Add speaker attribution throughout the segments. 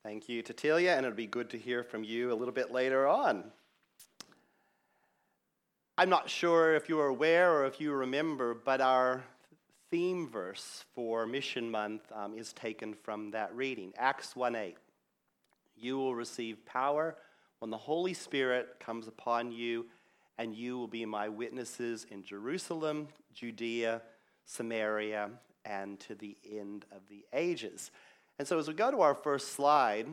Speaker 1: Thank you, Tatilia, and it'll be good to hear from you a little bit later on. I'm not sure if you're aware or if you remember, but our theme verse for Mission Month is taken from that reading, Acts 1:8. You will receive power when the Holy Spirit comes upon you, and you will be my witnesses in Jerusalem, Judea, Samaria, and to the end of the ages. And so as we go to our first slide,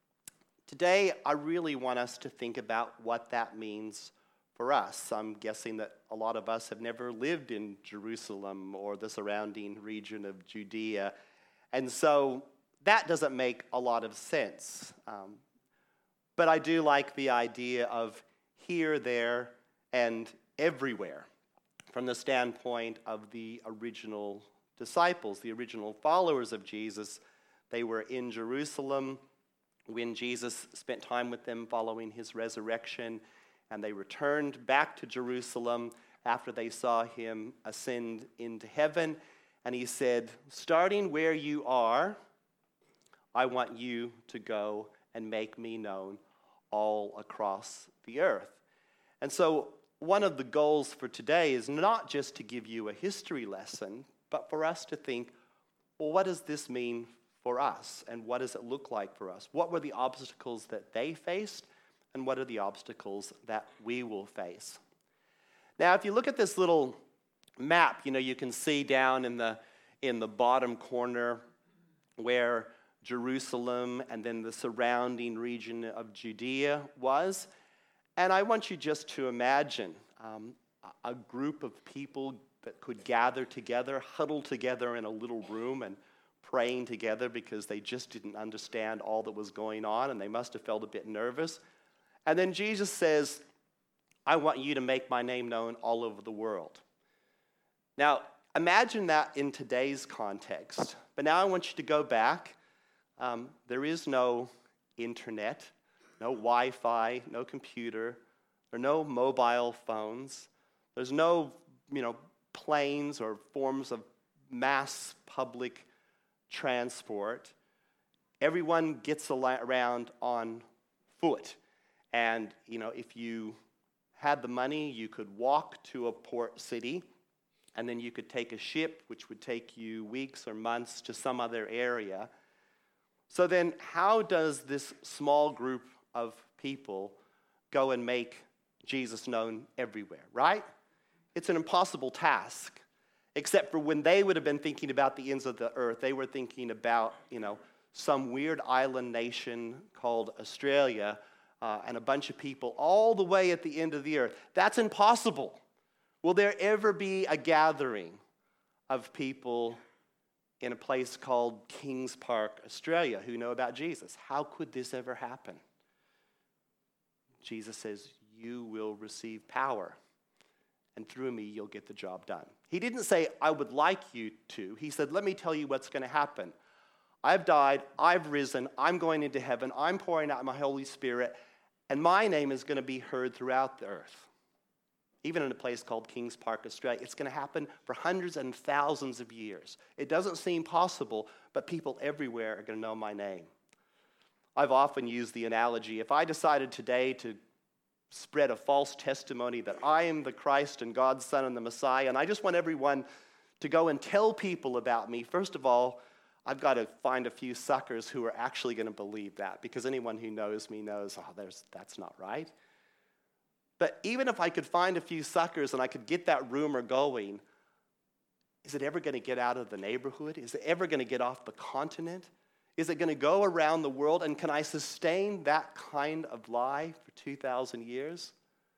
Speaker 1: today I really want us to think about what that means for us. I'm guessing that a lot of us have never lived in Jerusalem or the surrounding region of Judea, and so that doesn't make a lot of sense. But I do like the idea of here, there, and everywhere from the standpoint of the original disciples, the original followers of Jesus. They were in Jerusalem when Jesus spent time with them following his resurrection, and they returned back to Jerusalem after they saw him ascend into heaven. And he said, starting where you are, I want you to go and make me known all across the earth. And so one of the goals for today is not just to give you a history lesson, but for us to think, well, what does this mean for us? And what does it look like for us? What were the obstacles that they faced? And what are the obstacles that we will face? Now, if you look at this little map, you can see down in the bottom corner where Jerusalem and then the surrounding region of Judea was. And I want you just to imagine a group of people that could gather together, huddle together in a little room and praying together because they just didn't understand all that was going on and they must have felt a bit nervous. And then Jesus says, I want you to make my name known all over the world. Now, imagine that in today's context. But now I want you to go back. There is no internet, no Wi-Fi, no computer, there are no mobile phones. There's no, planes or forms of mass public transport. Everyone gets around on foot. And, if you had the money, you could walk to a port city, and then you could take a ship, which would take you weeks or months to some other area. So then how does this small group of people go and make Jesus known everywhere, right? It's an impossible task, except for when they would have been thinking about the ends of the earth, they were thinking about, some weird island nation called Australia, and a bunch of people all the way at the end of the earth. That's impossible. Will there ever be a gathering of people in a place called Kings Park, Australia, who know about Jesus? How could this ever happen? Jesus says, you will receive power, and through me, you'll get the job done. He didn't say, I would like you to. He said, let me tell you what's going to happen. I've died, I've risen, I'm going into heaven, I'm pouring out my Holy Spirit, and my name is going to be heard throughout the earth. Even in a place called Kings Park, Australia, it's going to happen for hundreds and thousands of years. It doesn't seem possible, but people everywhere are going to know my name. I've often used the analogy, if I decided today to spread a false testimony that I am the Christ and God's Son and the Messiah, and I just want everyone to go and tell people about me, first of all, I've got to find a few suckers who are actually going to believe that, because anyone who knows me knows, that's not right. But even if I could find a few suckers and I could get that rumor going, is it ever going to get out of the neighborhood? Is it ever going to get off the continent? Is it going to go around the world? And can I sustain that kind of lie for 2,000 years?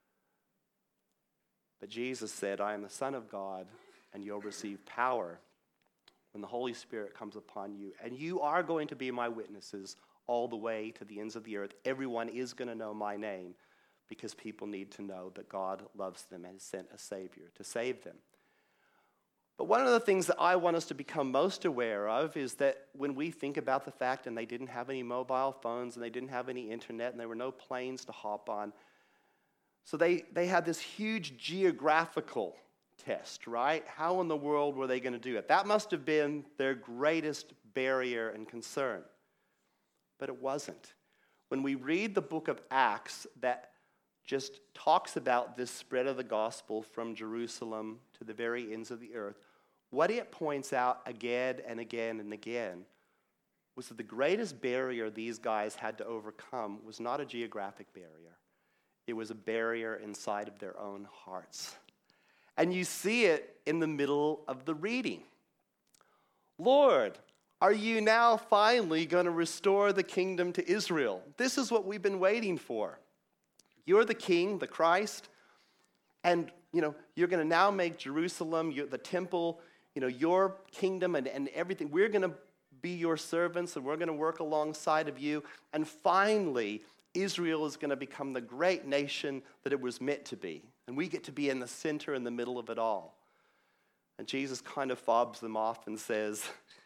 Speaker 1: But Jesus said, I am the Son of God, and you'll receive power when the Holy Spirit comes upon you. And you are going to be my witnesses all the way to the ends of the earth. Everyone is going to know my name, because people need to know that God loves them and has sent a Savior to save them. But one of the things that I want us to become most aware of is that when we think about the fact, and they didn't have any mobile phones, and they didn't have any internet, and there were no planes to hop on, so they had this huge geographical test, right? How in the world were they going to do it? That must have been their greatest barrier and concern. but it wasn't. When we read the book of Acts that just talks about this spread of the gospel from Jerusalem to the very ends of the earth, what it points out again and again and again was that the greatest barrier these guys had to overcome was not a geographic barrier. It was a barrier inside of their own hearts. And you see it in the middle of the reading. Lord, are you now finally going to restore the kingdom to Israel? This is what we've been waiting for. You're the king, the Christ, and you're going to now make Jerusalem, the temple, your kingdom and everything. We're going to be your servants, and we're going to work alongside of you. And finally, Israel is going to become the great nation that it was meant to be. And we get to be in the center, in the middle of it all. And Jesus kind of fobs them off and says,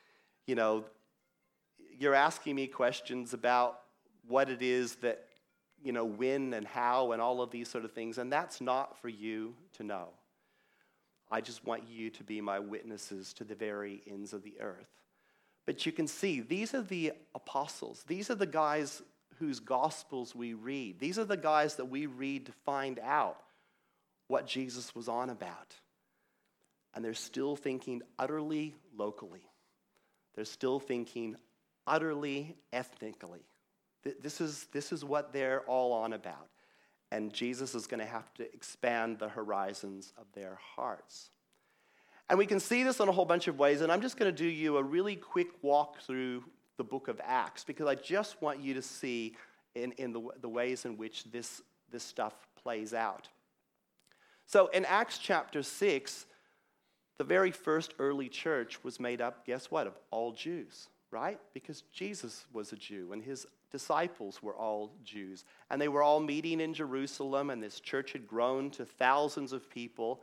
Speaker 1: you're asking me questions about what it is that, when and how and all of these sort of things, and that's not for you to know. I just want you to be my witnesses to the very ends of the earth. But you can see, these are the apostles. These are the guys whose gospels we read. These are the guys that we read to find out what Jesus was on about. And they're still thinking utterly locally. They're still thinking utterly ethnically. This is what they're all on about. And Jesus is going to have to expand the horizons of their hearts. And we can see this in a whole bunch of ways, and I'm just going to do you a really quick walk through the book of Acts, because I just want you to see in the ways in which this stuff plays out. So in Acts chapter 6, the very first early church was made up, guess what, of all Jews, right? Because Jesus was a Jew, and his disciples were all Jews. And they were all meeting in Jerusalem, and this church had grown to thousands of people.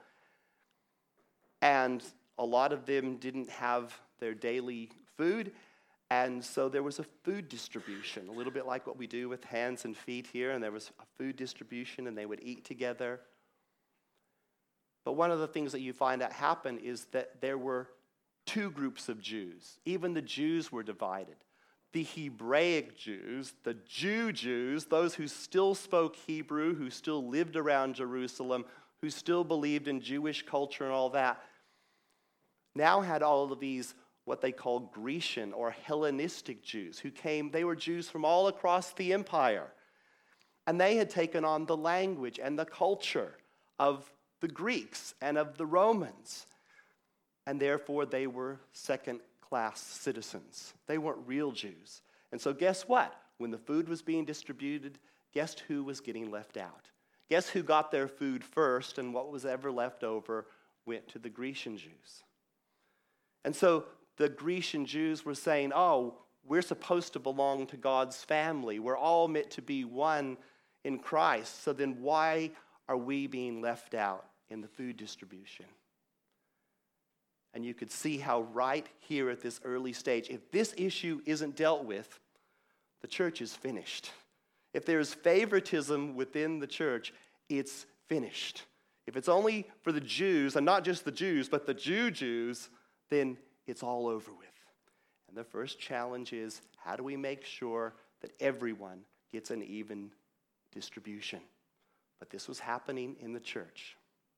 Speaker 1: And a lot of them didn't have their daily food, and so there was a food distribution, a little bit like what we do with hands and feet here, and there was a food distribution, and they would eat together. But one of the things that you find out happen is that there were two groups of Jews. Even the Jews were divided. The Hebraic Jews, the Jews, those who still spoke Hebrew, who still lived around Jerusalem, who still believed in Jewish culture and all that, now had all of these what they call Grecian or Hellenistic Jews who came. They were Jews from all across the empire. And they had taken on the language and the culture of the Greeks and of the Romans. And therefore, they were second-class citizens. They weren't real Jews. And so guess what? When the food was being distributed, guess who was getting left out? Guess who got their food first, and what was ever left over went to the Grecian Jews. And so the Grecian Jews were saying, oh, we're supposed to belong to God's family. We're all meant to be one in Christ. So then why are we being left out in the food distribution? And you could see how right here at this early stage, if this issue isn't dealt with, the church is finished. If there's favoritism within the church, it's finished. If it's only for the Jews, and not just the Jews, but the Jews, then it's all over with. And the first challenge is, how do we make sure that everyone gets an even distribution? But this was happening in the church.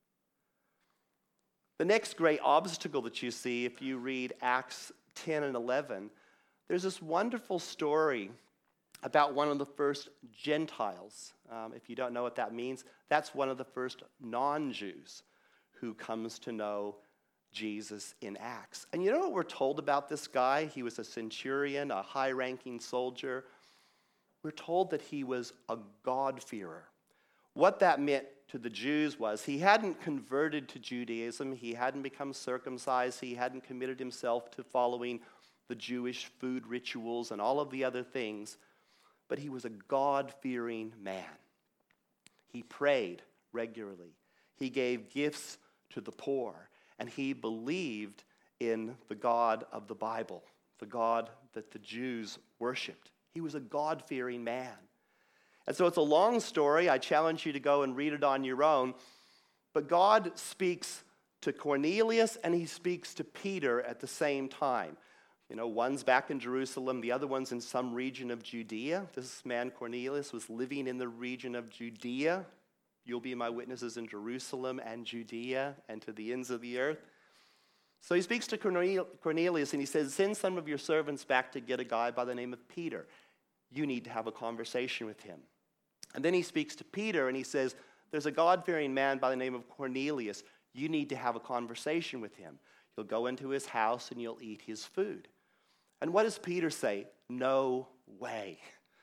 Speaker 1: The next great obstacle that you see, if you read Acts 10 and 11, there's this wonderful story about one of the first Gentiles. If you don't know what that means, that's one of the first non-Jews who comes to know Jesus in Acts. And you know what we're told about this guy? He was a centurion, a high-ranking soldier. We're told that he was a God-fearer. What that meant to the Jews was he hadn't converted to Judaism, he hadn't become circumcised, he hadn't committed himself to following the Jewish food rituals and all of the other things, but he was a God-fearing man. He prayed regularly. He gave gifts to the poor, and he believed in the God of the Bible, the God that the Jews worshipped. He was a God-fearing man. And so it's a long story. I challenge you to go and read it on your own. But God speaks to Cornelius and he speaks to Peter at the same time. One's back in Jerusalem, the other one's in some region of Judea. This man Cornelius was living in the region of Judea. You'll be my witnesses in Jerusalem and Judea and to the ends of the earth. So he speaks to Cornelius and he says, send some of your servants back to get a guy by the name of Peter. You need to have a conversation with him. And then he speaks to Peter and he says, there's a God-fearing man by the name of Cornelius. You need to have a conversation with him. You'll go into his house and you'll eat his food. And what does Peter say? No way.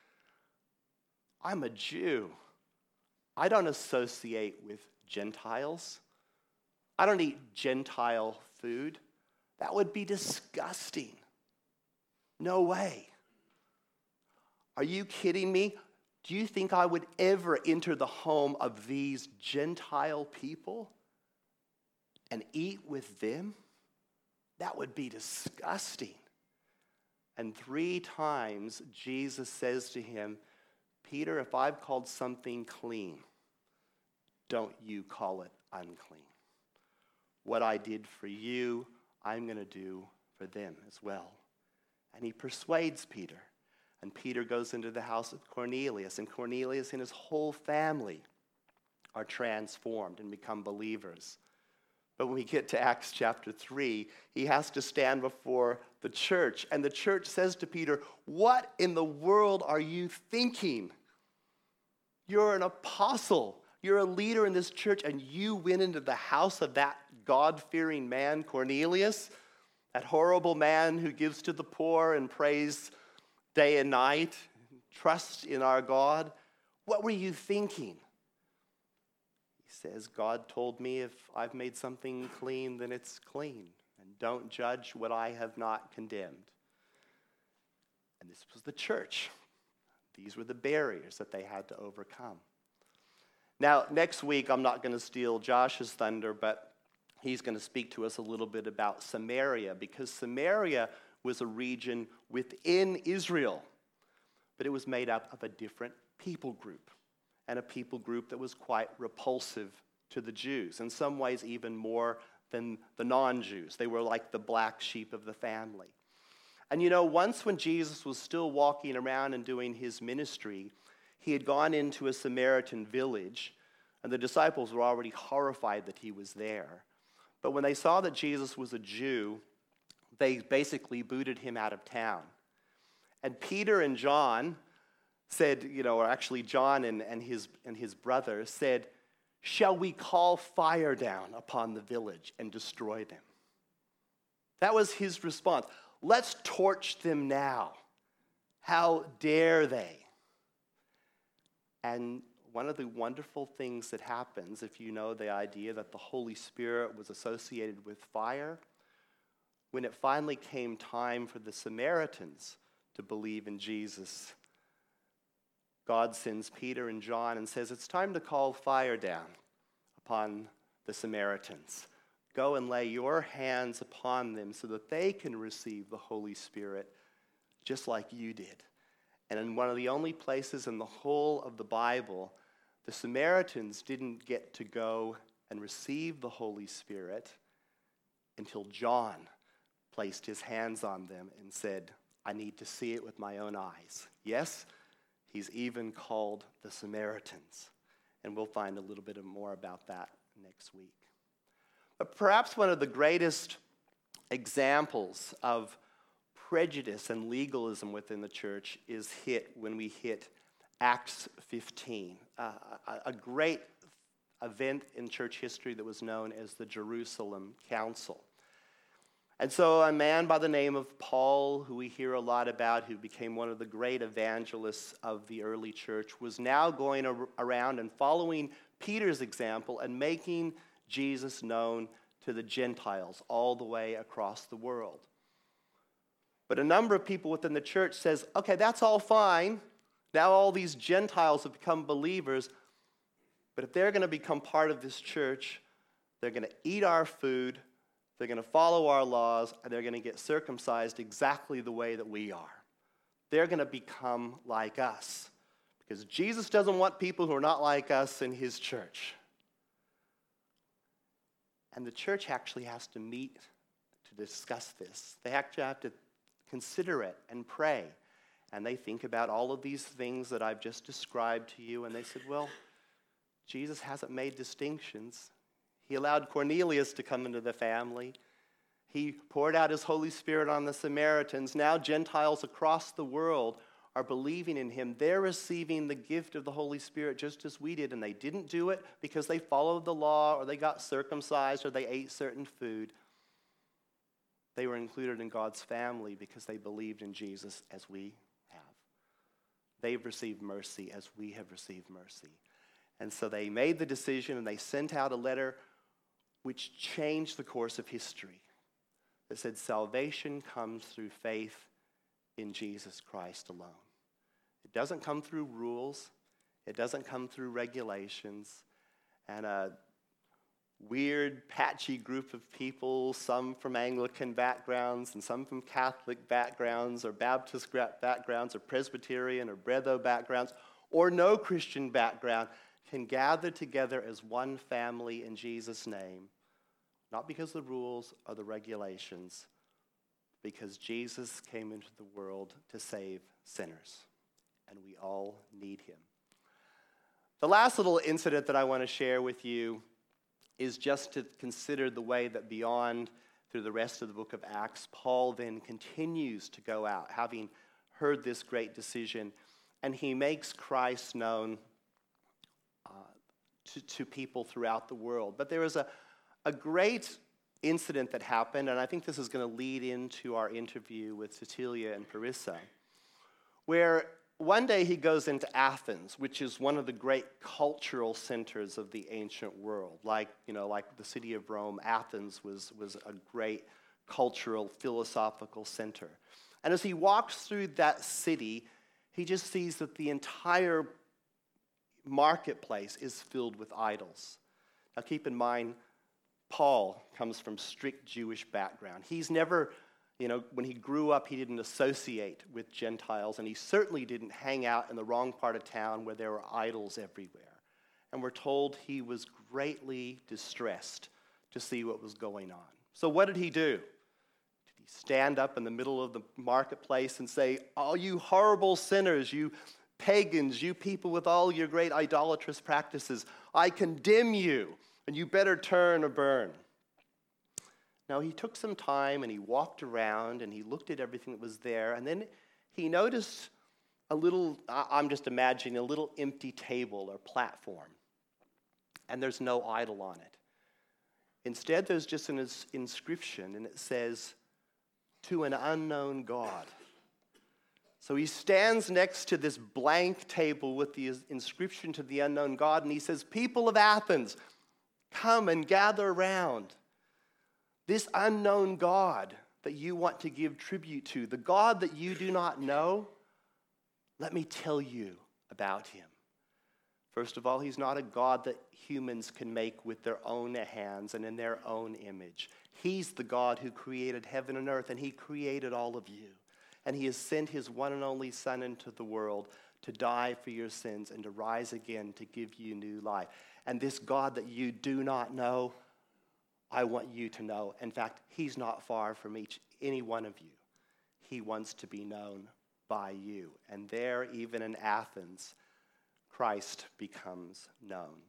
Speaker 1: I'm a Jew. I don't associate with Gentiles. I don't eat Gentile food. That would be disgusting. No way. Are you kidding me? Do you think I would ever enter the home of these Gentile people and eat with them? That would be disgusting. And 3 times Jesus says to him, Peter, if I've called something clean, don't you call it unclean. What I did for you, I'm going to do for them as well. And he persuades Peter. And Peter goes into the house of Cornelius. And Cornelius and his whole family are transformed and become believers. But when we get to Acts chapter 3, he has to stand before the church. And the church says to Peter, what in the world are you thinking? You're an apostle. You're a leader in this church, and you went into the house of that God-fearing man, Cornelius, that horrible man who gives to the poor and prays day and night, trusts in our God. What were you thinking? He says, God told me if I've made something clean, then it's clean. And don't judge what I have not condemned. And this was the church. These were the barriers that they had to overcome. Now, next week, I'm not going to steal Josh's thunder, but he's going to speak to us a little bit about Samaria, because Samaria was a region within Israel, but it was made up of a different people group, and a people group that was quite repulsive to the Jews, in some ways even more than the non-Jews. They were like the black sheep of the family. And once when Jesus was still walking around and doing his ministry, he had gone into a Samaritan village, and the disciples were already horrified that he was there. But when they saw that Jesus was a Jew, they basically booted him out of town. And Peter and John said, or actually John and his brother said, shall we call fire down upon the village and destroy them? That was his response. Let's torch them now. How dare they? And one of the wonderful things that happens, if you know the idea that the Holy Spirit was associated with fire, when it finally came time for the Samaritans to believe in Jesus, God sends Peter and John and says, it's time to call fire down upon the Samaritans. Go and lay your hands upon them so that they can receive the Holy Spirit just like you did. And in one of the only places in the whole of the Bible, the Samaritans didn't get to go and receive the Holy Spirit until John placed his hands on them and said, I need to see it with my own eyes. Yes, he's even called the Samaritans. And we'll find a little bit more about that next week. But perhaps one of the greatest examples of prejudice and legalism within the church is hit when we hit Acts 15, a great event in church history that was known as the Jerusalem Council. And so a man by the name of Paul, who we hear a lot about, who became one of the great evangelists of the early church, was now going around and following Peter's example and making Jesus known to the Gentiles all the way across the world. But a number of people within the church says, okay, that's all fine. Now all these Gentiles have become believers, but if they're going to become part of this church, they're going to eat our food, they're going to follow our laws, and they're going to get circumcised exactly the way that we are. They're going to become like us, because Jesus doesn't want people who are not like us in his church. And the church actually has to meet to discuss this. They actually have to consider it and pray. And they think about all of these things that I've just described to you, and they said, well, Jesus hasn't made distinctions. He allowed Cornelius to come into the family. He poured out his Holy Spirit on the Samaritans. Now Gentiles across the world are believing in him. They're receiving the gift of the Holy Spirit just as we did, and they didn't do it because they followed the law or they got circumcised or they ate certain food. They were included in God's family because they believed in Jesus as we have. They've received mercy as we have received mercy. And so they made the decision and they sent out a letter which changed the course of history. That said, salvation comes through faith in Jesus Christ alone. It doesn't come through rules. It doesn't come through regulations. And a weird, patchy group of people, some from Anglican backgrounds and some from Catholic backgrounds or Baptist backgrounds or Presbyterian or Bretho backgrounds or no Christian background, can gather together as one family in Jesus' name, not because of the rules or the regulations, because Jesus came into the world to save sinners, and we all need him. The last little incident that I want to share with you is just to consider the way that beyond, through the rest of the book of Acts, Paul then continues to go out, having heard this great decision, and he makes Christ known to people throughout the world. But there was a great incident that happened, and I think this is going to lead into our interview with Cecilia and Parissa, where one day he goes into Athens, which is one of the great cultural centers of the ancient world. Like the city of Rome, Athens was a great cultural, philosophical center. And as he walks through that city, he just sees that the entire marketplace is filled with idols. Now keep in mind, Paul comes from strict Jewish background. He's never, when he grew up, he didn't associate with Gentiles, and he certainly didn't hang out in the wrong part of town where there were idols everywhere. And we're told he was greatly distressed to see what was going on. So what did he do? Did he stand up in the middle of the marketplace and say, "All you horrible sinners, you pagans, you people with all your great idolatrous practices, I condemn you, and you better turn or burn"? Now, he took some time and he walked around and he looked at everything that was there, and then he noticed a little, I'm just imagining, a little empty table or platform, and there's no idol on it. Instead, there's just an inscription, and it says, "To an unknown God." So he stands next to this blank table with the inscription "To the unknown God," and he says, "People of Athens, come and gather around. This unknown God that you want to give tribute to, the God that you do not know, let me tell you about him. First of all, he's not a God that humans can make with their own hands and in their own image. He's the God who created heaven and earth, and he created all of you. And he has sent his one and only Son into the world to die for your sins and to rise again to give you new life. And this God that you do not know, I want you to know. In fact, he's not far from any one of you. He wants to be known by you." And there, even in Athens, Christ becomes known.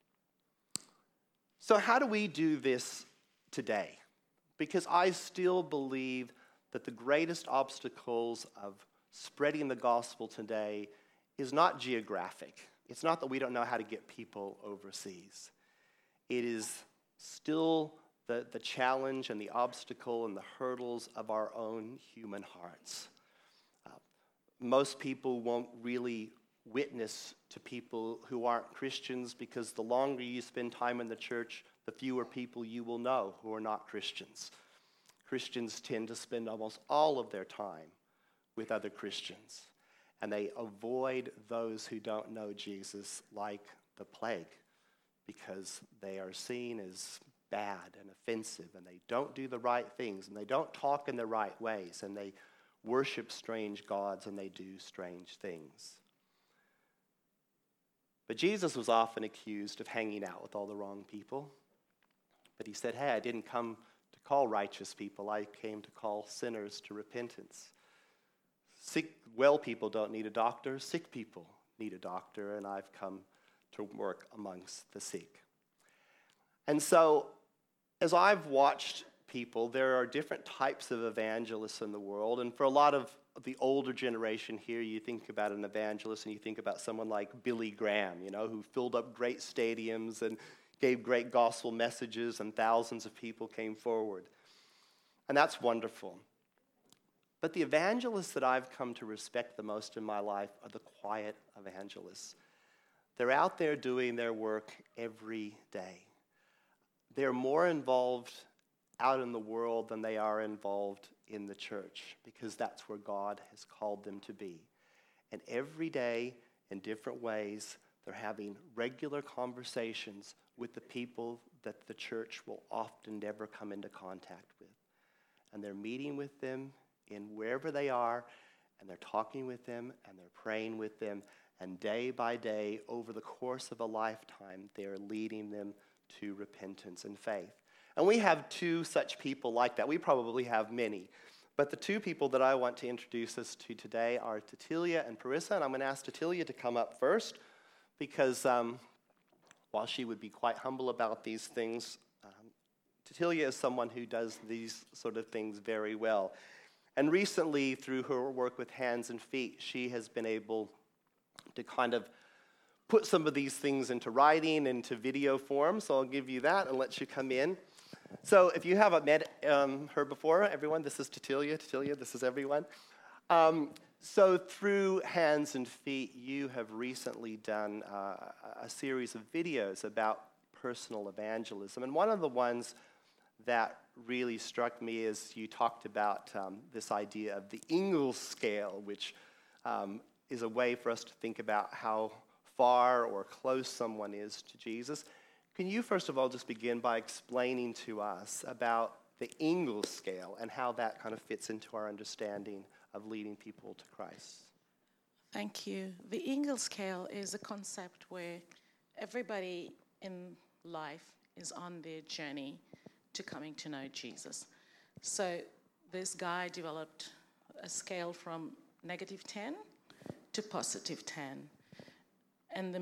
Speaker 1: So how do we do this today? Because I still believe that the greatest obstacles of spreading the gospel today is not geographic. It's not that we don't know how to get people overseas. It is still the challenge and the obstacle and the hurdles of our own human hearts. Most people won't really witness to people who aren't Christians, because the longer you spend time in the church, the fewer people you will know who are not Christians. Christians tend to spend almost all of their time with other Christians, and they avoid those who don't know Jesus like the plague, because they are seen as bad and offensive, and they don't do the right things, and they don't talk in the right ways, and they worship strange gods, and they do strange things. But Jesus was often accused of hanging out with all the wrong people. But he said, "Hey, I didn't come to call righteous people. I came to call sinners to repentance." well people don't need a doctor, sick people need a doctor, and I've come to work amongst the sick. And so, as I've watched people, there are different types of evangelists in the world, and for a lot of the older generation here, you think about an evangelist and you think about someone like Billy Graham, who filled up great stadiums and gave great gospel messages, and thousands of people came forward. And that's wonderful. But the evangelists that I've come to respect the most in my life are the quiet evangelists. They're out there doing their work every day. They're more involved out in the world than they are involved in the church, because that's where God has called them to be. And every day, in different ways, they're having regular conversations with the people that the church will often never come into contact with. And they're meeting with them in wherever they are, and they're talking with them, and they're praying with them, and day by day, over the course of a lifetime, they're leading them to repentance and faith. And we have two such people like that. We probably have many. But the two people that I want to introduce us to today are Tatilia and Parissa. And I'm going to ask Tatilia to come up first, because while she would be quite humble about these things, Tatilia is someone who does these sort of things very well. And recently, through her work with Hands and Feet, she has been able to kind of put some of these things into writing, into video form. So I'll give you that and let you come in. So if you haven't met her before, everyone, this is Tatilia. Tatilia, this is everyone. So through Hands and Feet, you have recently done a series of videos about personal evangelism. And one of the ones that really struck me is you talked about this idea of the Ingalls scale, which is a way for us to think about how far or close someone is to Jesus. Can you, first of all, just begin by explaining to us about the Ingalls scale and how that kind of fits into our understanding of leading people to Christ?
Speaker 2: Thank you. The Ingalls scale is a concept where everybody in life is on their journey to coming to know Jesus. So this guy developed a scale from -10 to +10. And the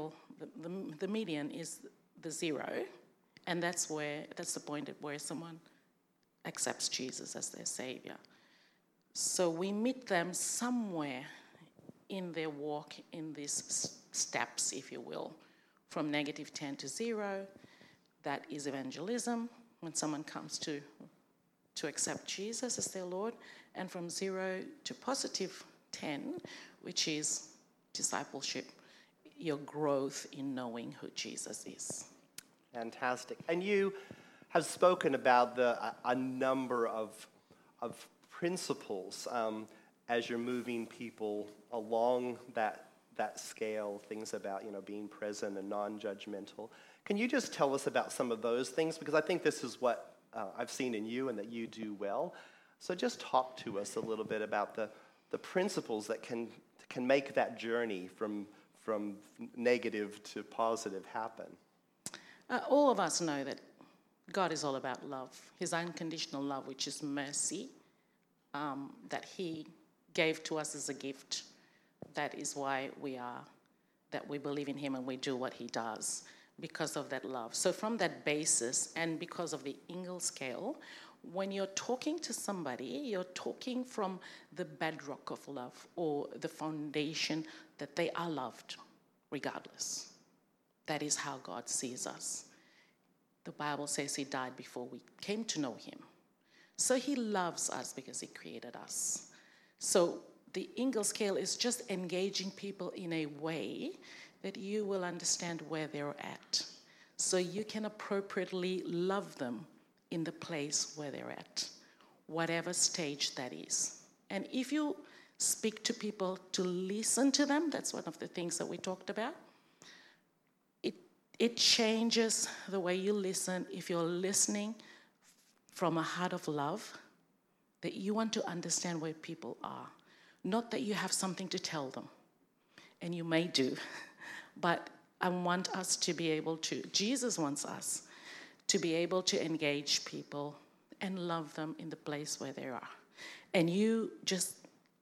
Speaker 2: median is the 0, and that's the point at where someone accepts Jesus as their Savior. So we meet them somewhere in their walk in these steps, if you will, from -10 to 0. That is evangelism, when someone comes to accept Jesus as their Lord, and from 0 to +10, which is discipleship, your growth in knowing who Jesus is.
Speaker 1: Fantastic. And you have spoken about a number of principles as you're moving people along that scale, things about being present and non-judgmental. Can you just tell us about some of those things? Because I think this is what I've seen in you and that you do well. So just talk to us a little bit about the principles that can make that journey from negative to positive happen.
Speaker 2: All of us know that God is all about love, his unconditional love, which is mercy, that he gave to us as a gift. That is why we believe in him and we do what he does, because of that love. So from that basis, and because of the Ingalls scale, when you're talking to somebody, you're talking from the bedrock of love, or the foundation that they are loved regardless. That is how God sees us. The Bible says he died before we came to know him. So he loves us because he created us. So the Ingalls scale is just engaging people in a way that you will understand where they're at, so you can appropriately love them in the place where they're at, whatever stage that is. And if you speak to people to listen to them, that's one of the things that we talked about. It changes the way you listen. If you're listening from a heart of love, that you want to understand where people are. Not that you have something to tell them, and you may do, but I want us to be able to, Jesus wants us to be able to engage people and love them in the place where they are. And you just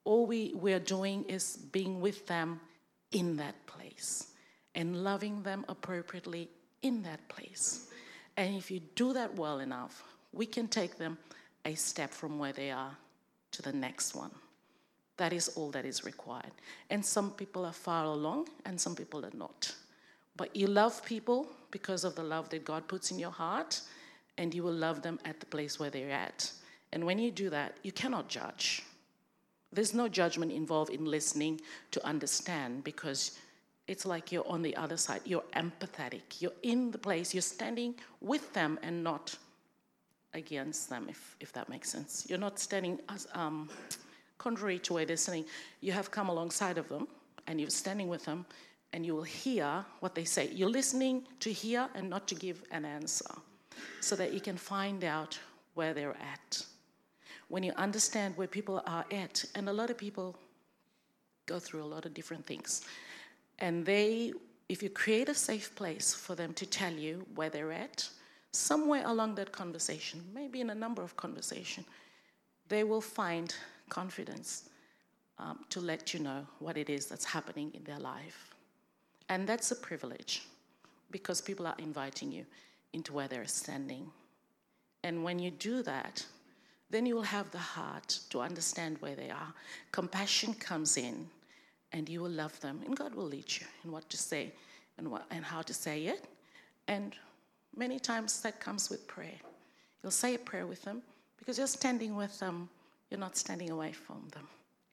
Speaker 2: all we're doing is being with them in that place and loving them appropriately in that place. And if you do that well enough, we can take them a step from where they are to the next one. That is all that is required. And some people are far along and some people are not. But you love people because of the love that God puts in your heart, and you will love them at the place where they're at. And when you do that, you cannot judge. There's no judgment involved in listening to understand, because it's like you're on the other side. You're empathetic. You're in the place. You're standing with them and not against them, if that makes sense. You're not standing as contrary to where they're standing. You have come alongside of them, and you're standing with them, and you will hear what they say. You're listening to hear and not to give an answer, so that you can find out where they're at. When you understand where people are at, and a lot of people go through a lot of different things, and if you create a safe place for them to tell you where they're at, somewhere along that conversation, maybe in a number of conversations, they will find confidence to let you know what it is that's happening in their life. And that's a privilege, because people are inviting you into where they're standing. And when you do that, then you will have the heart to understand where they are. Compassion comes in, and you will love them, and God will lead you in what to say and how to say it. And many times that comes with prayer. You'll say a prayer with them because you're standing with them. You're not standing away from them.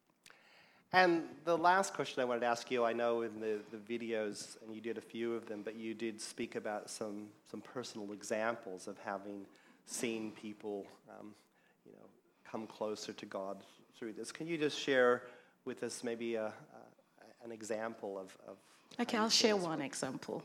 Speaker 1: And the last question I wanted to ask you, I know in the videos, and you did a few of them, but you did speak about some personal examples of having seen people come closer to God through this. Can you just share with us maybe an example of
Speaker 2: Okay, I'll share one example.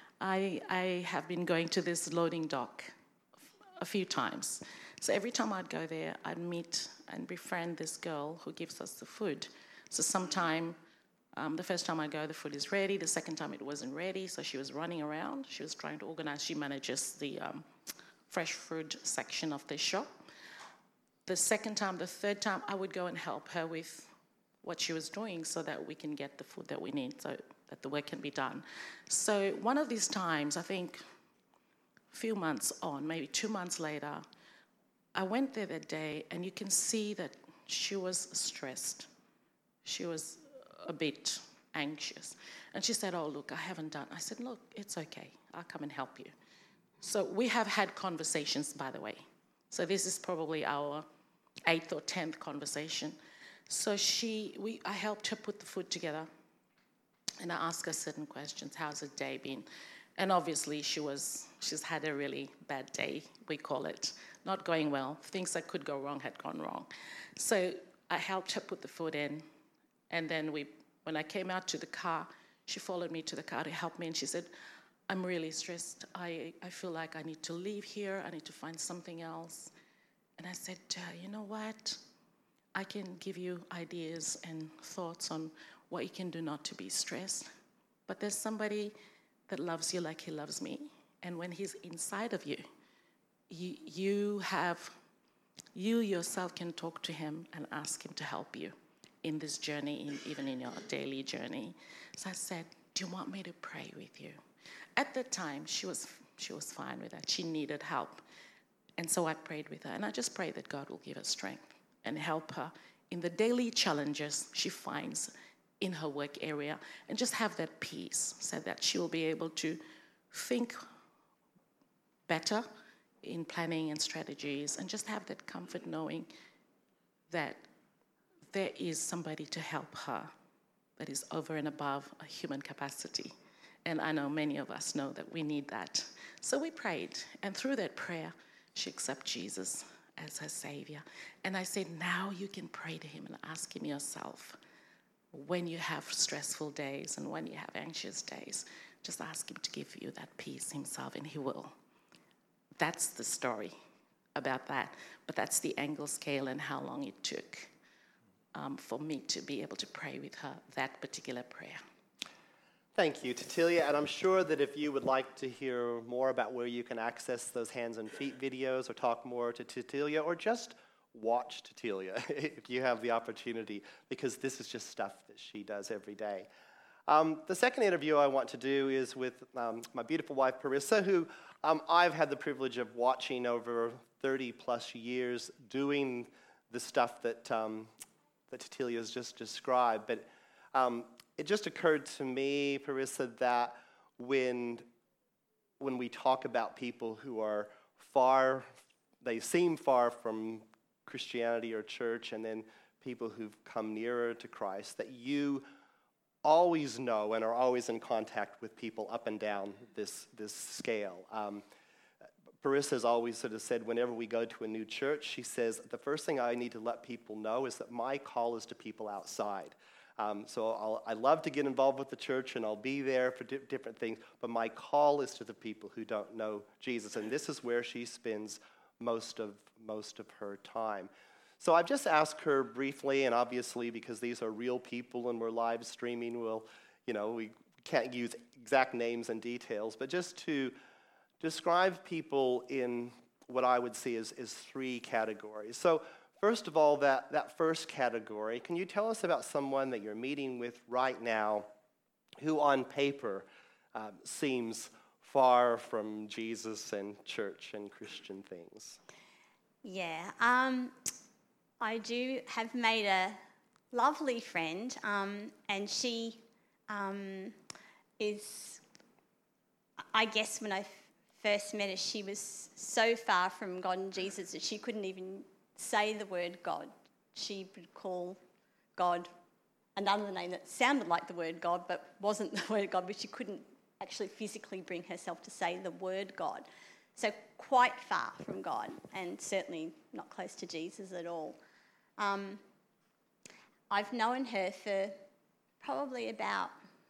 Speaker 2: I have been going to this loading dock a few times. So every time I'd go there, I'd meet and befriend this girl who gives us the food. So sometime, the first time I go, the food is ready. The second time it wasn't ready, so she was running around. She was trying to organize. She manages the fresh food section of the shop. The second time, the third time, I would go and help her with what she was doing so that we can get the food that we need, so that the work can be done. So one of these times, I think a few months on, maybe 2 months later, I went there that day, and you can see that she was stressed. She was a bit anxious. And she said, "Oh, look, I haven't done." I said, "Look, it's okay. I'll come and help you." So we have had conversations, by the way. So this is probably our 8th or 10th conversation. So I helped her put the food together, and I asked her certain questions. How's the day been? And obviously she's had a really bad day, we call it. Not going well. Things that could go wrong had gone wrong. So I helped her put the food in, and then when I came out to the car, she followed me to the car to help me, and she said, "I'm really stressed. I feel like I need to leave here. I need to find something else." And I said, "You know what? I can give you ideas and thoughts on what you can do not to be stressed. But there's somebody that loves you like he loves me. And when he's inside of you, you yourself can talk to him and ask him to help you in this journey, even in your daily journey." So I said, "Do you want me to pray with you?" At the time, she was fine with that. She needed help. And so I prayed with her. And I just pray that God will give her strength and help her in the daily challenges she finds in her work area, and just have that peace so that she will be able to think better in planning and strategies, and just have that comfort knowing that there is somebody to help her that is over and above a human capacity. And I know many of us know that we need that. So we prayed, and through that prayer, she accepted Jesus as her Savior. And I said, now you can pray to him and ask him yourself. When you have stressful days and when you have anxious days, just ask him to give you that peace himself, and he will. That's the story about that. But that's the angle scale and how long it took for me to be able to pray with her that particular prayer.
Speaker 1: Thank you, Titilia. And I'm sure that if you would like to hear more about where you can access those hands and feet videos, or talk more to Titilia, or just watch Tatilia if you have the opportunity, because this is just stuff that she does every day. The second interview I want to do is with my beautiful wife, Parissa, who I've had the privilege of watching over 30 plus years doing the stuff that Tatilia has just described. But it just occurred to me, Parissa, that when we talk about people who are they seem far from Christianity or church, and then people who've come nearer to Christ, that you always know and are always in contact with people up and down this scale. Parissa has always sort of said whenever we go to a new church, she says, the first thing I need to let people know is that my call is to people outside. So I love to get involved with the church, and I'll be there for different things, but my call is to the people who don't know Jesus, and this is where she spends most of her time. So I've just asked her briefly, and obviously because these are real people and we're live streaming, we can't use exact names and details, but just to describe people in what I would see as three categories. So first of all, that first category, can you tell us about someone that you're meeting with right now who on paper seems far from Jesus and church and Christian things?
Speaker 3: Yeah, I do have made a lovely friend, and she is, I guess when I first met her, she was so far from God and Jesus that she couldn't even say the word God. She would call God another name that sounded like the word God but wasn't the word God, but she couldn't actually physically bring herself to say the word God. So quite far from God, and certainly not close to Jesus at all. I've known her for probably about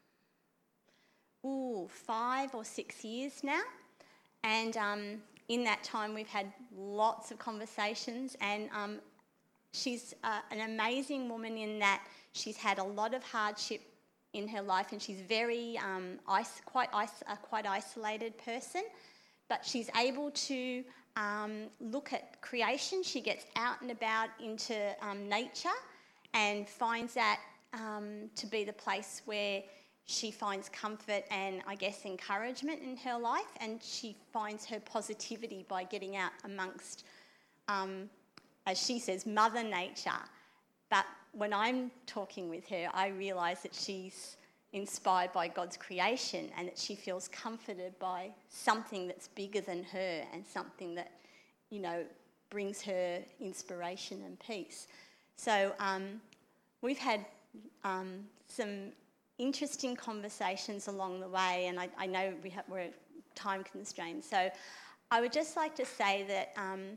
Speaker 3: 5 or 6 years now, and in that time we've had lots of conversations, and she's an amazing woman in that she's had a lot of hardship in her life, and she's very quite isolated person, but she's able to look at creation. She gets out and about into nature and finds that to be the place where she finds comfort and, I guess, encouragement in her life, and she finds her positivity by getting out amongst, as she says, Mother Nature. But when I'm talking with her, I realise that she's inspired by God's creation and that she feels comforted by something that's bigger than her and something that, brings her inspiration and peace. So we've had some interesting conversations along the way, and I know we're time constrained. So I would just like to say that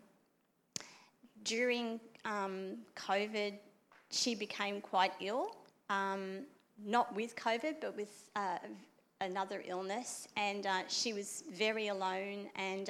Speaker 3: during COVID, she became quite ill, not with COVID, but with another illness, and she was very alone, and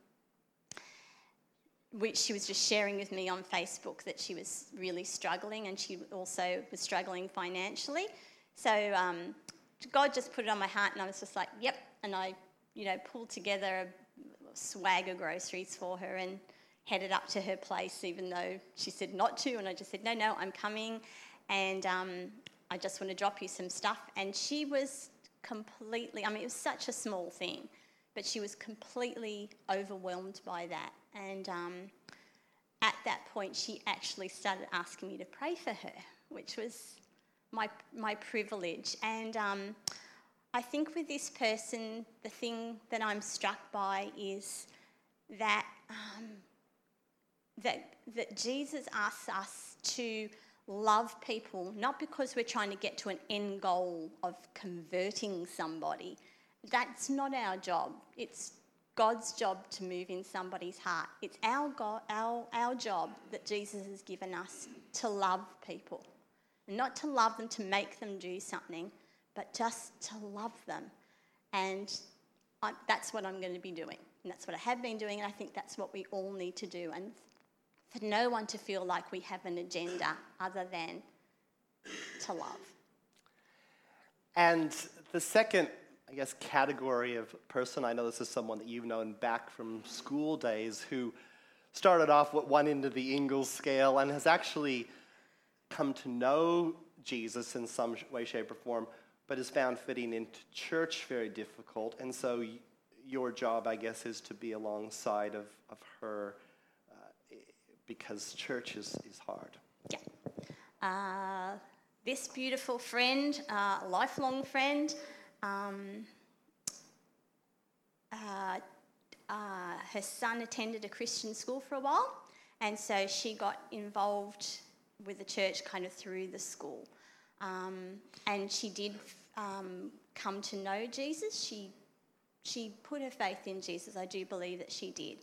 Speaker 3: which she was just sharing with me on Facebook that she was really struggling, and she also was struggling financially. So God just put it on my heart, and I was just like, yep, and I, pulled together a swag of groceries for her and headed up to her place, even though she said not to, and I just said, no, I'm coming, and I just want to drop you some stuff. And she was completely, it was such a small thing, but she was completely overwhelmed by that. And at that point, she actually started asking me to pray for her, which was my privilege. And I think with this person, the thing that I'm struck by is that that Jesus asks us to love people, not because we're trying to get to an end goal of converting somebody. That's not our job. It's God's job to move in somebody's heart. It's our job that Jesus has given us to love people. And not to love them to make them do something, but just to love them. And that's what I'm going to be doing. And that's what I have been doing, and I think that's what we all need to do. And for no one to feel like we have an agenda other than to love.
Speaker 1: And the second, category of person, I know this is someone that you've known back from school days, who started off at one end of the Ingalls scale and has actually come to know Jesus in some way, shape, or form, but has found fitting into church very difficult. And so your job, I guess, is to be alongside of her because church is hard.
Speaker 3: Yeah. This beautiful friend, lifelong friend, her son attended a Christian school for a while, and so she got involved with the church kind of through the school. And she did come to know Jesus. She put her faith in Jesus. I do believe that she did.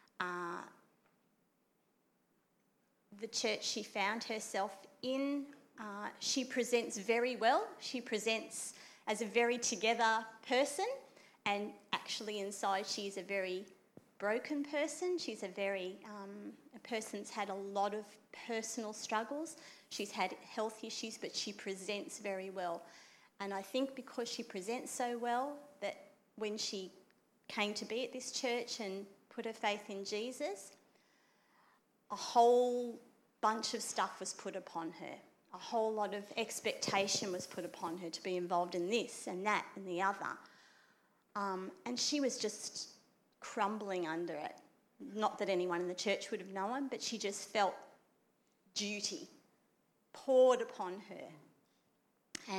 Speaker 3: The church she found herself in, she presents very well. She presents as a very together person, and actually inside she's a very broken person. She's a person's had a lot of personal struggles. She's had health issues, but she presents very well. And I think because she presents so well, that when she came to be at this church and put her faith in Jesus, a whole bunch of stuff was put upon her. A whole lot of expectation was put upon her to be involved in this and that and the other. And she was just crumbling under it. Not that anyone in the church would have known, but she just felt duty poured upon her.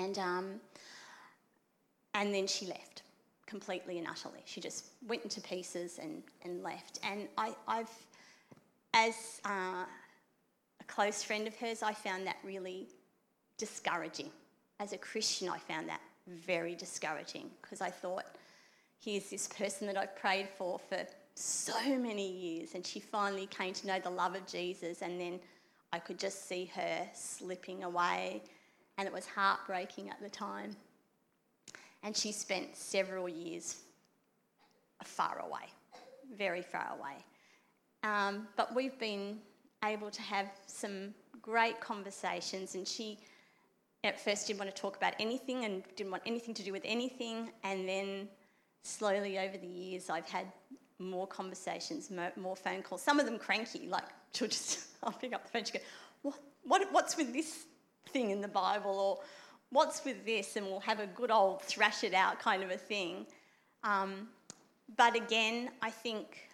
Speaker 3: And then she left completely and utterly. She just went into pieces and left. And I've, as a close friend of hers, I found that really discouraging. As a Christian, I found that very discouraging because I thought, here's this person that I've prayed for so many years, and she finally came to know the love of Jesus, and then I could just see her slipping away, and it was heartbreaking at the time. And she spent several years far away, very far away. But we've been able to have some great conversations, and she at first didn't want to talk about anything and didn't want anything to do with anything, and then slowly over the years I've had more conversations, more phone calls, some of them cranky, like I'll pick up the phone and she'll go, what's with this thing in the Bible, or what's with this, and we'll have a good old thrash it out kind of a thing. But again, I think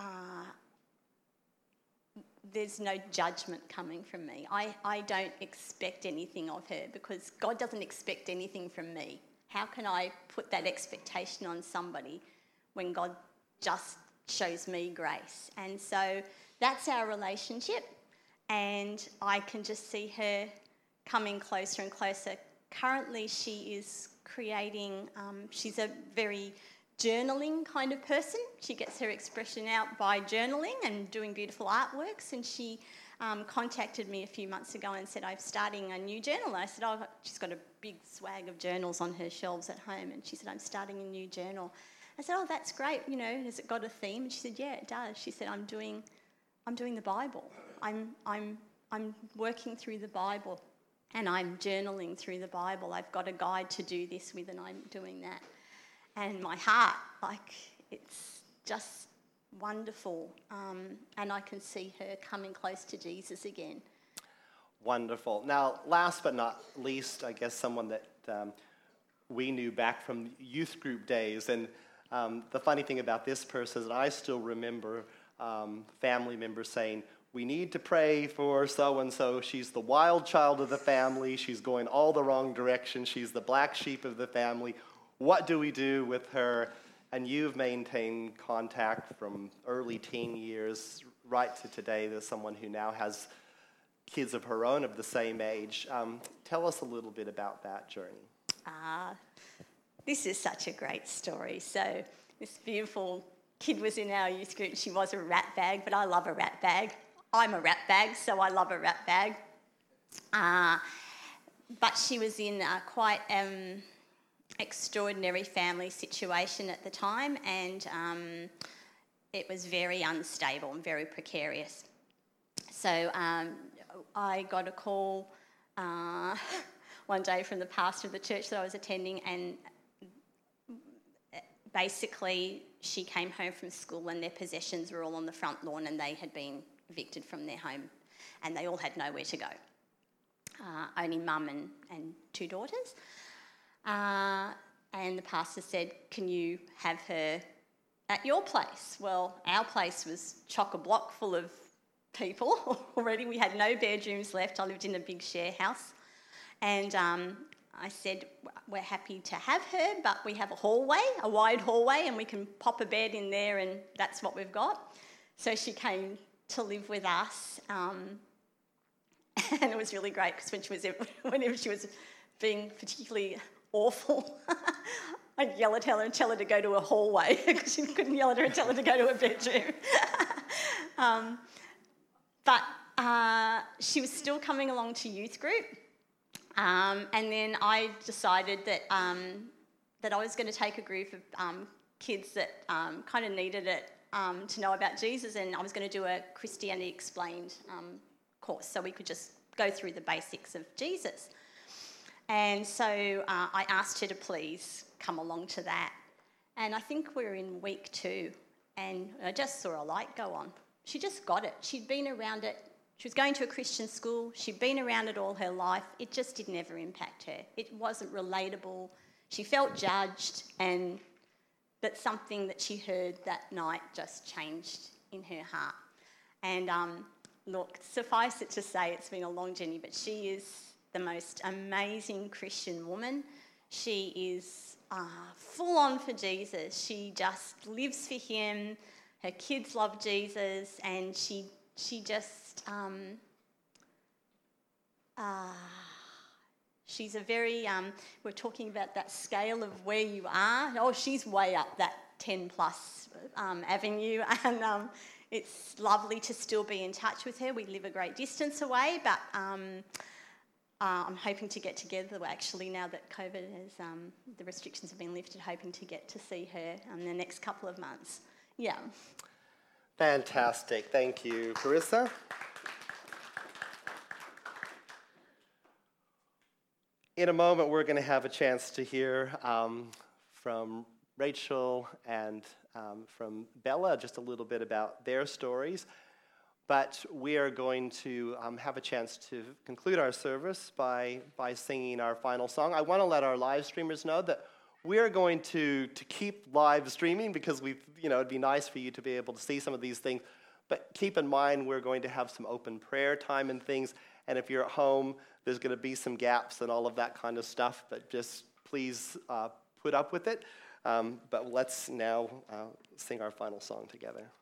Speaker 3: there's no judgment coming from me. I don't expect anything of her because God doesn't expect anything from me. How can I put that expectation on somebody when God just shows me grace? And so that's our relationship, and I can just see her coming closer and closer. Currently she is creating, she's a very journaling kind of person. She gets her expression out by journaling and doing beautiful artworks, and she contacted me a few months ago and said, I'm starting a new journal. I said, she's got a big swag of journals on her shelves at home, and she said, I'm starting a new journal. I said, that's great, has it got a theme? And she said, yeah, it does. She said, I'm doing the Bible. I'm working through the Bible, and I'm journaling through the Bible. I've got a guide to do this with, and I'm doing that. And my heart, it's just wonderful. And I can see her coming close to Jesus again.
Speaker 1: Wonderful. Now, last but not least, I guess someone that we knew back from youth group days. And the funny thing about this person is that I still remember family members saying, we need to pray for so-and-so. She's the wild child of the family. She's going all the wrong direction. She's the black sheep of the family. What do we do with her? And you've maintained contact from early teen years right to today. There's someone who now has kids of her own of the same age. Tell us a little bit about that journey.
Speaker 3: This is such a great story. So this beautiful kid was in our youth group. She was a rat bag, but I love a rat bag. I'm a rat bag, so I love a rat bag. But she was in quite extraordinary family situation at the time, and it was very unstable and very precarious. So I got a call one day from the pastor of the church that I was attending, and basically, she came home from school and their possessions were all on the front lawn and they had been evicted from their home and they all had nowhere to go. Only mum and 2 daughters. And the pastor said, can you have her at your place? Well, our place was chock-a-block full of people already. We had no bedrooms left. I lived in a big share house. And I said, we're happy to have her, but we have a wide hallway, and we can pop a bed in there, and that's what we've got. So she came to live with us, and it was really great because whenever she was being particularly awful, I'd yell at her and tell her to go to a hallway because she couldn't yell at her and tell her to go to a bedroom. But she was still coming along to youth group. And then I decided that that I was going to take a group of kids that kind of needed it to know about Jesus, and I was going to do a Christianity Explained course so we could just go through the basics of Jesus. And so I asked her to please come along to that. And I think we were in week 2, and I just saw a light go on. She just got it. She'd been around it. She was going to a Christian school. She'd been around it all her life. It just did never impact her. It wasn't relatable. She felt judged, but something that she heard that night just changed in her heart. And look, suffice it to say, it's been a long journey, but she is the most amazing Christian woman. She is full on for Jesus. She just lives for him. Her kids love Jesus, and she just, she's a very, we're talking about that scale of where you are. Oh, she's way up that 10 plus avenue, and it's lovely to still be in touch with her. We live a great distance away, but I'm hoping to get together, actually, now that COVID has, the restrictions have been lifted, hoping to get to see her in the next couple of months. Yeah.
Speaker 1: Fantastic. Thank you, Carissa. In a moment, we're going to have a chance to hear from Rachel and from Bella just a little bit about their stories. But we are going to have a chance to conclude our service by singing our final song. I want to let our live streamers know that we are going to keep live streaming because it'd be nice for you to be able to see some of these things. But keep in mind, we're going to have some open prayer time and things. And if you're at home, there's going to be some gaps and all of that kind of stuff. But just please put up with it. But let's now sing our final song together.